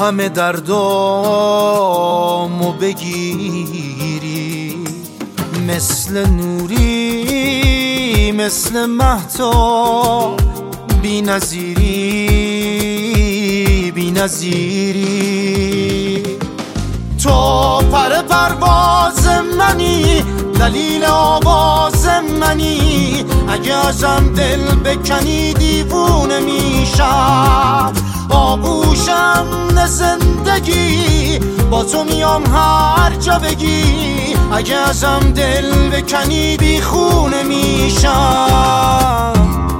همه دردامو بگیری، مثل نوری مثل مهتاب، بی نظیری بی نظیری. تو پر پرواز منی، دلیل آواز منی، اگه ازم دل بکنی دیوونه میشم. آغوشم زندگی، با تو میام هر جا بگی، اگه ازم دل بکنی بیخونه میشم.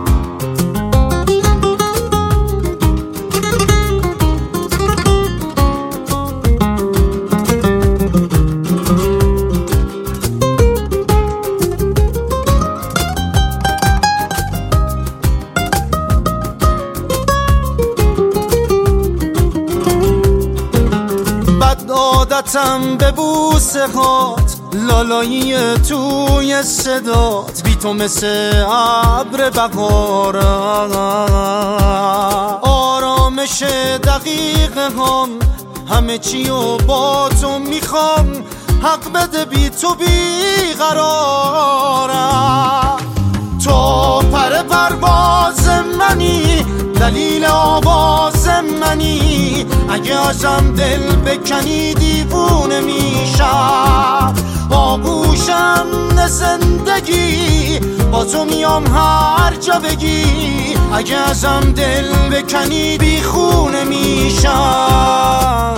عادتم به بوسه هات، لالایی توی صدات، بی تو مثل ابر بهارم. آرامش دقیقه هم، همه چیو با تو میخوام، حق بده بی تو بیقرارم. تو پر پرواز منی، دلیل آواز منی، اگه ازم دل بکنی دیوونه میشم. آغوشم زندگی، با تو میام هر جا بگی، اگه ازم دل بکنی بیخونه میشم.